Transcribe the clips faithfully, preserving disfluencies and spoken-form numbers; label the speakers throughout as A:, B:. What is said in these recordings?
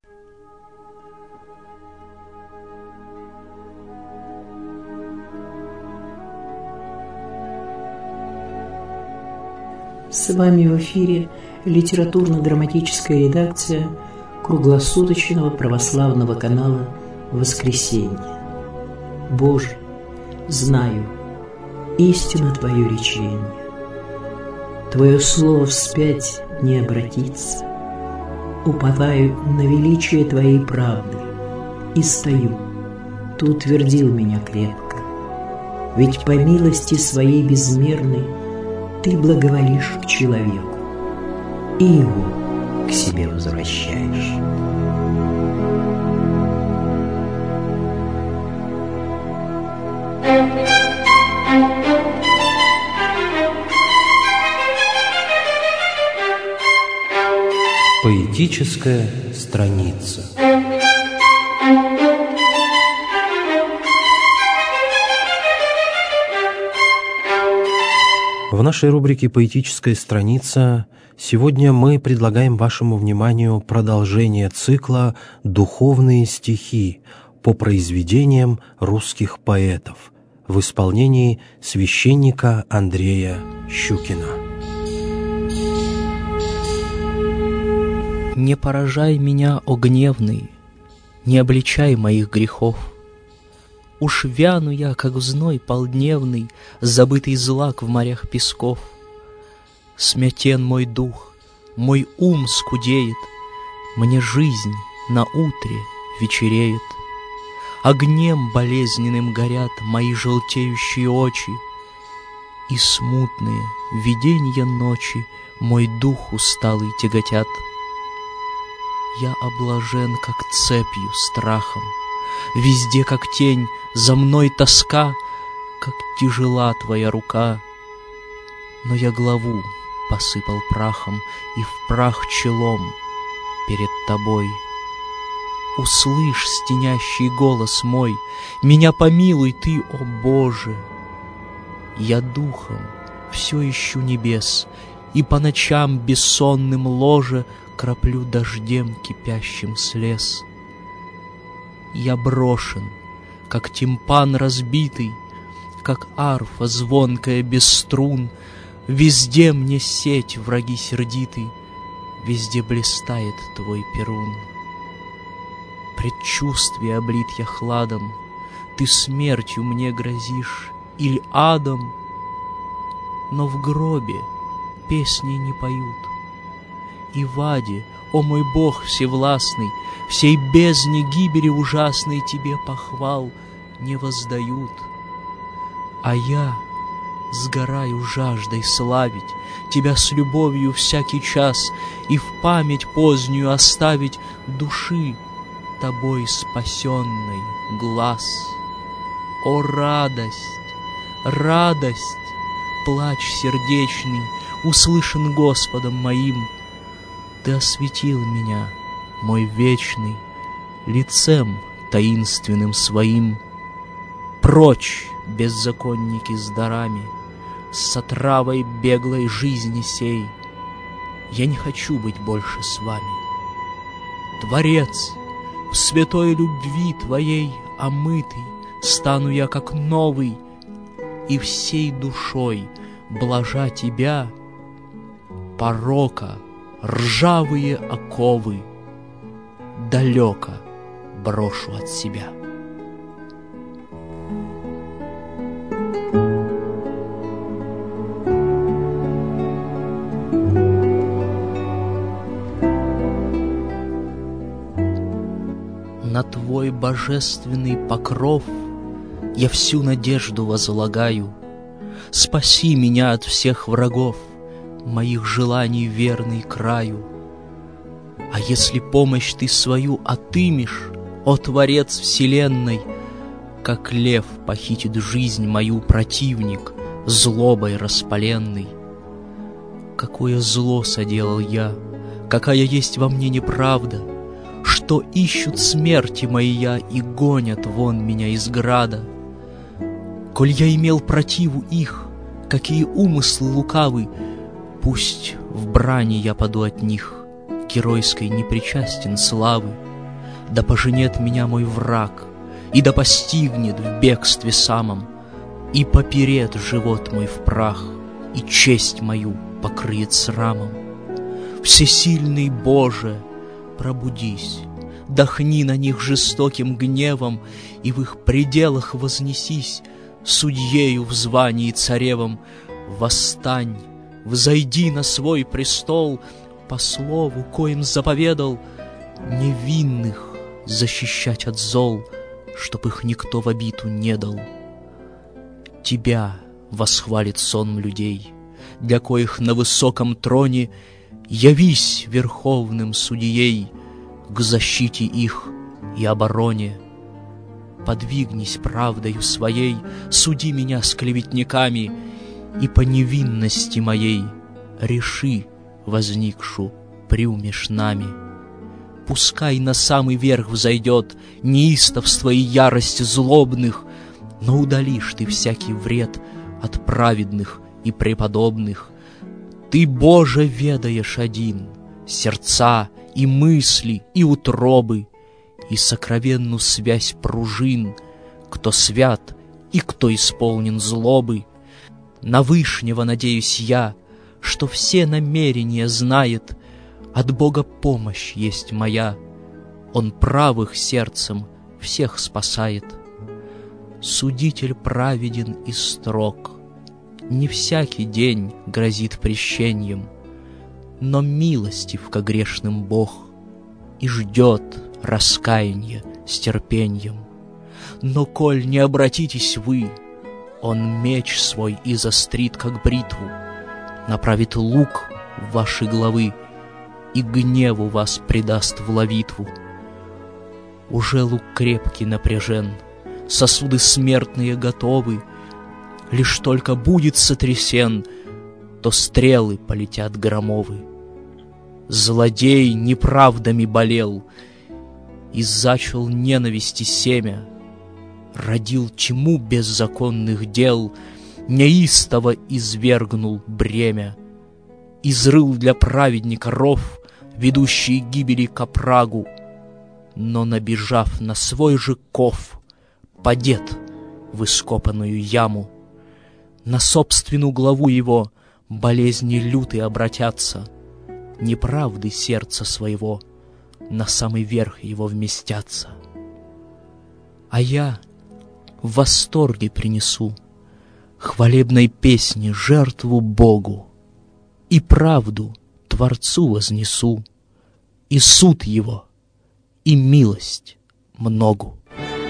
A: С вами в эфире литературно-драматическая редакция круглосуточного православного канала «Воскресенье». Боже, знаю, истинно Твое речение. Твое слово вспять не обратится. Уповаю на величие Твоей правды и стою. Ты утвердил меня крепко. Ведь по милости Своей безмерной Ты благоволишь к человеку и его к себе возвращаешь.
B: Поэтическая страница. В нашей рубрике «Поэтическая страница» сегодня мы предлагаем вашему вниманию продолжение цикла «Духовные стихи» по произведениям русских поэтов в исполнении священника Андрея Щукина.
C: Не поражай меня, о гневный, не обличай моих грехов. Уж вяну я, как в зной полдневный, забытый злак в морях песков. Смятен мой дух, мой ум скудеет, мне жизнь на утре вечереет. Огнем болезненным горят мои желтеющие очи, и смутные виденья ночи мой дух усталый тяготят. Я облажен, как цепью, страхом, везде, как тень, за мной тоска, как тяжела твоя рука. Но я главу посыпал прахом и в прах челом перед тобой. Услышь стенящий голос мой, меня помилуй ты, о Боже. Я духом все ищу небес, и по ночам бессонным ложе краплю дождем кипящим слез. Я брошен, как тимпан разбитый, как арфа звонкая без струн. Везде мне сеть, враги сердитый, везде блистает твой перун. Предчувствие облит я хладом, ты смертью мне грозишь или адом, но в гробе песни не поют. И в аде, о мой Бог всевластный, всей бездне гибели ужасной тебе похвал не воздают. А я сгораю жаждой славить тебя с любовью всякий час и в память позднюю оставить души тобой спасенной глаз. О, радость, радость, плач сердечный услышан Господом моим. Ты осветил меня, мой вечный, лицем таинственным своим. Прочь, беззаконники с дарами, с отравой беглой жизни сей. Я не хочу быть больше с вами. Творец, в святой любви твоей омытый, стану я как новый, и всей душой, блажа тебя, порока ржавые оковы далеко брошу от себя. На твой божественный покров я всю надежду возлагаю. Спаси меня от всех врагов, моих желаний верный краю. А если помощь ты свою отымешь, о Творец вселенной, как лев похитит жизнь мою противник, злобой распаленный. Какое зло соделал я, какая есть во мне неправда, что ищут смерти моя и гонят вон меня из града. Коль я имел противу их, какие умыслы лукавы, пусть в брани я паду от них, геройской не причастен славы. Да поженет меня мой враг, и да постигнет в бегстве самом, и поперет живот мой в прах, и честь мою покрыет срамом. Всесильный Боже, пробудись, дохни на них жестоким гневом, и в их пределах вознесись, судьею в звании царевом. Восстань, взойди на свой престол, по слову, коим заповедал, невинных защищать от зол, чтоб их никто в обиду не дал. Тебя восхвалит сон людей, для коих на высоком троне явись верховным судьей к защите их и обороне. Подвигнись правдою своей, суди меня с клеветниками, и по невинности моей реши возникшу приумеш нами. Пускай на самый верх взойдет неистовство и ярость злобных, но удалишь ты всякий вред от праведных и преподобных. Ты, Боже, ведаешь один сердца и мысли, и утробы, и сокровенную связь пружин, кто свят и кто исполнен злобы. На Вышнего надеюсь я, что все намерения знает, от Бога помощь есть моя, Он правых сердцем всех спасает. Судитель праведен и строг, не всякий день грозит прещением, но милостив ко грешным Бог и ждет раскаяния с терпением. Но коль не обратитесь вы, Он меч свой изострит, как бритву, направит лук в ваши головы и гневу вас предаст в ловитву. Уже лук крепкий напряжен, сосуды смертные готовы, лишь только будет сотрясен, то стрелы полетят громовы. Злодей неправдами болел и зачал ненависти семя, родил тьму беззаконных дел, неистово извергнул бремя, изрыл для праведника ров, ведущий гибели к оврагу, но, набежав на свой же ков, падет в ископанную яму. На собственную главу его болезни лютые обратятся, неправды сердца своего на самый верх его вместятся. А я в восторге принесу хвалебной песни жертву Богу, и правду Творцу вознесу, и суд Его, и милость многу.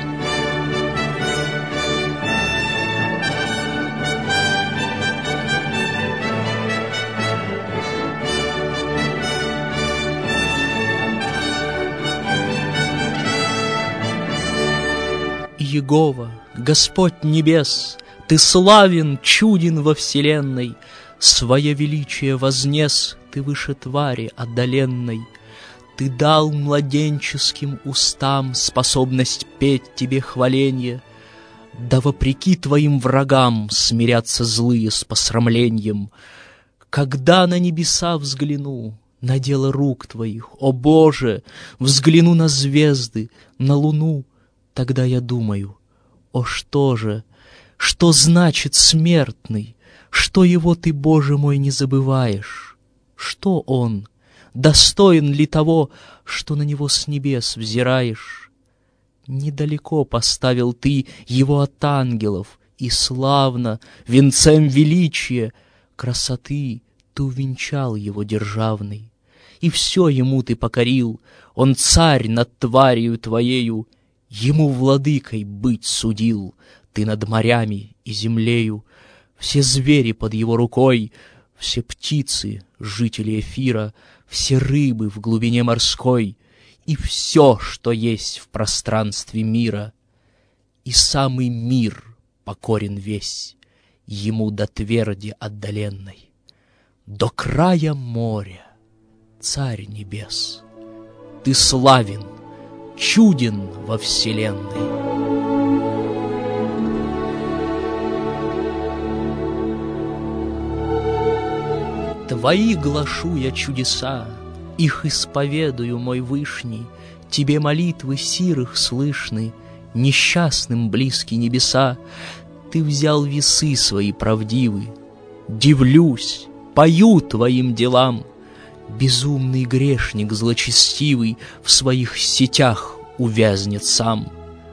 C: Иегова, Господь небес, Ты славен, чуден во вселенной, свое величие вознес Ты выше твари отдаленной. Ты дал младенческим устам способность петь Тебе хваленье, да вопреки Твоим врагам смирятся злые с посрамлением. Когда на небеса взгляну, на дело рук Твоих, о Боже, взгляну на звезды, на луну, тогда я думаю, о что же, что значит смертный, что его Ты, Боже мой, не забываешь? Что он, достоин ли того, что на него с небес взираешь? Недалеко поставил Ты его от ангелов, и славно, венцем величия, красоты Ты увенчал его державный. И все ему Ты покорил, он царь над тварью Твоею, ему владыкой быть судил Ты над морями и землею. Все звери под его рукой, все птицы, жители эфира, все рыбы в глубине морской, и все, что есть в пространстве мира. И самый мир покорен весь ему до тверди отдаленной, до края моря, Царь небес, Ты славен, чуден во вселенной. Твои глашу я чудеса, их исповедую, мой Вышний, Тебе молитвы сирых слышны, несчастным близки небеса. Ты взял весы свои правдивы. Дивлюсь, пою твоим делам. Безумный грешник злочестивый в своих сетях увязнет сам.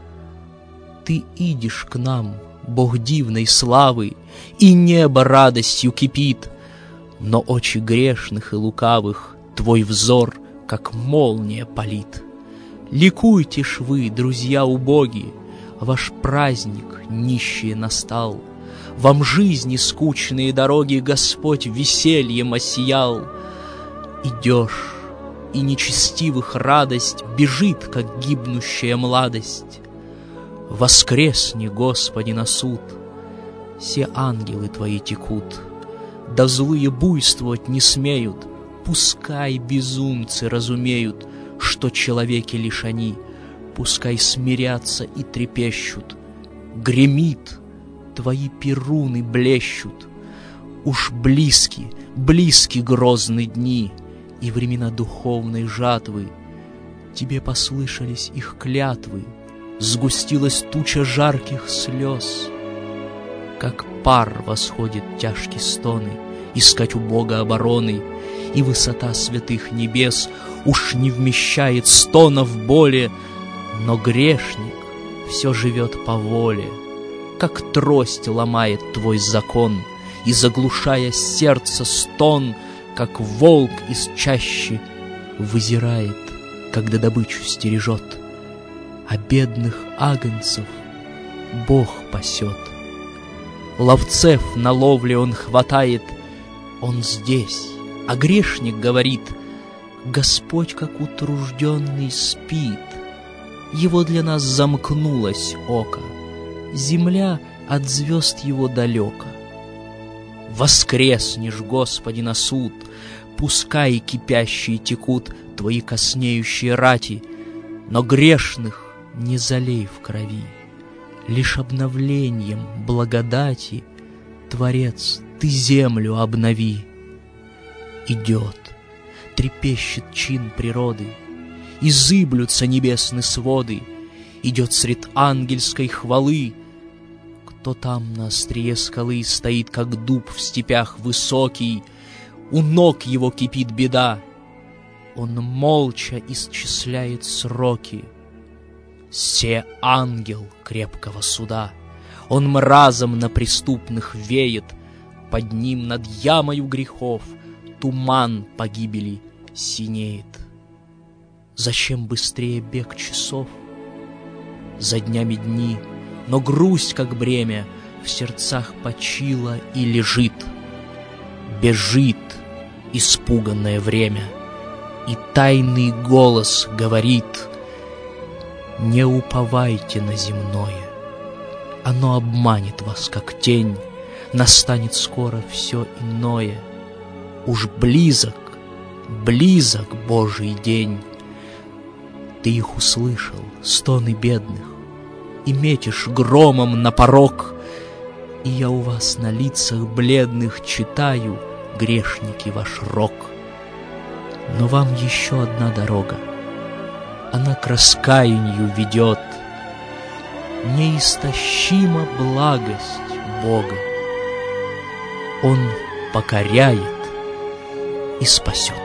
C: Ты идешь к нам, Бог дивной славы, и небо радостью кипит, но очи грешных и лукавых твой взор, как молния, палит. Ликуйте ж вы, друзья убогие, ваш праздник нищие настал. Вам жизни скучные дороги Господь весельем осиял. Идешь, и нечестивых радость бежит, как гибнущая младость. Воскресни, Господи, на суд, все ангелы Твои текут, да злые буйствовать не смеют, пускай безумцы разумеют, что человеки лишь они, пускай смирятся и трепещут. Гремит, Твои перуны блещут, уж близки, близки грозные дни и времена духовной жатвы. Тебе послышались их клятвы, сгустилась туча жарких слез. Как пар восходит тяжкие стоны, искать у Бога обороны, и высота святых небес уж не вмещает стонов боли, но грешник все живет по воле, как трость ломает твой закон, и, заглушая сердце стон, как волк из чащи вызирает, когда добычу стережет. А бедных агнцев Бог пасет. Ловцев на ловле Он хватает, Он здесь, а грешник говорит: Господь, как утружденный, спит. Его для нас замкнулось око, земля от звезд Его далека. Воскреснешь, Господи, на суд, пускай кипящие текут Твои коснеющие рати, но грешных не залей в крови. Лишь обновлением благодати, Творец, Ты землю обнови. Идет, трепещет чин природы, и зыблются небесные своды, идет сред ангельской хвалы. Кто там на острие скалы стоит, как дуб в степях высокий, у ног его кипит беда, он молча исчисляет сроки. Се ангел крепкого суда, он мразом на преступных веет, под ним над ямою грехов туман погибели синеет. Зачем быстрее бег часов? За днями дни, но грусть, как бремя, в сердцах почила и лежит. Бежит испуганное время, и тайный голос говорит: не уповайте на земное, оно обманет вас, как тень, настанет скоро все иное. Уж близок, близок Божий день. Ты их услышал, стоны бедных, и метишь громом на порог, и я у вас на лицах бледных читаю, грешники, ваш рок. Но вам еще одна дорога, она к раскаянию ведет. Неистощима благость Бога, Он покоряет и спасет.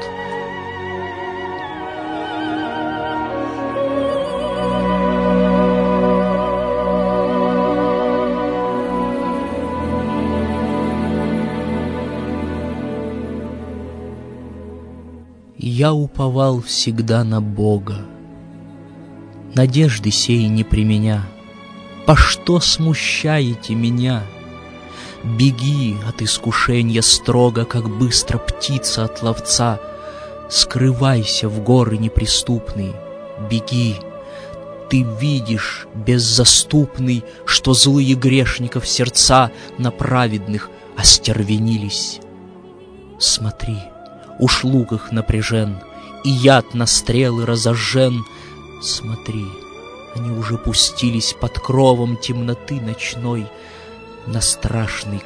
C: Я уповал всегда на Бога, надежды сей не при меня. По что смущаете меня? Беги от искушения строго, как быстро птица от ловца. Скрывайся в горы неприступные, беги. Ты видишь, беззаступный, что злые грешников сердца на праведных остервенились. Смотри, уж лук их напряжен, и яд на стрелы разожжен. Смотри, они уже пустились под кровом темноты ночной на страшный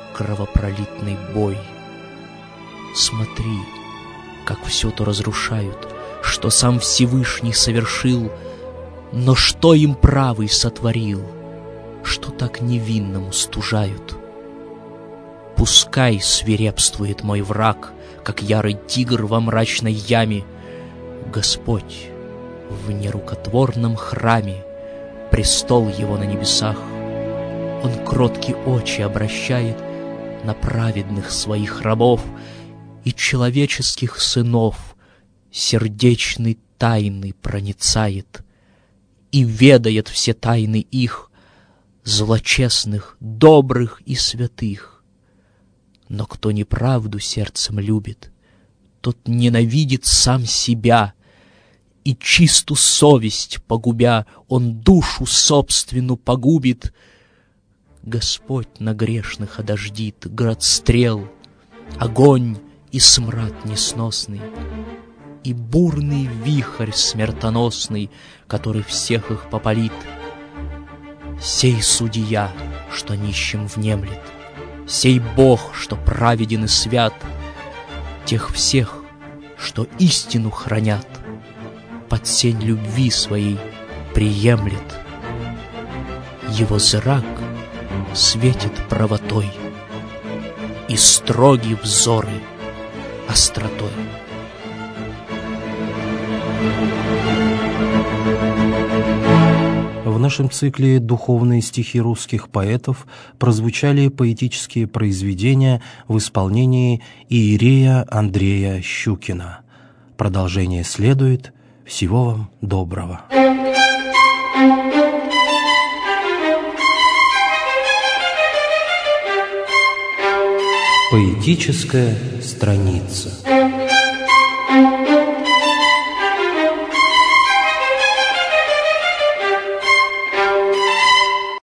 C: кровопролитный бой. Смотри, как все то разрушают, что сам Всевышний совершил, но что им правый сотворил, что так невинному стужают? Пускай свирепствует мой враг, как ярый тигр во мрачной яме. Господь в нерукотворном храме, престол его на небесах. Он кроткие очи обращает на праведных своих рабов и человеческих сынов, сердечной тайны проницает и ведает все тайны их, злочестных, добрых и святых. Но кто неправду сердцем любит, тот ненавидит сам себя, и чисту совесть погубя, он душу собственную погубит. Господь на грешных одождит град стрел, огонь и смрад несносный, и бурный вихрь смертоносный, который всех их попалит. Сей судья, что нищим внемлет, сей Бог, что праведен и свят, тех всех, что истину хранят, под сень любви своей приемлет. Его зрак светит правотой и строгие взоры остротой.
B: В нашем цикле «Духовные стихи русских поэтов» прозвучали поэтические произведения в исполнении иерея Андрея Щукина. Продолжение следует. Всего вам доброго. Поэтическая страница.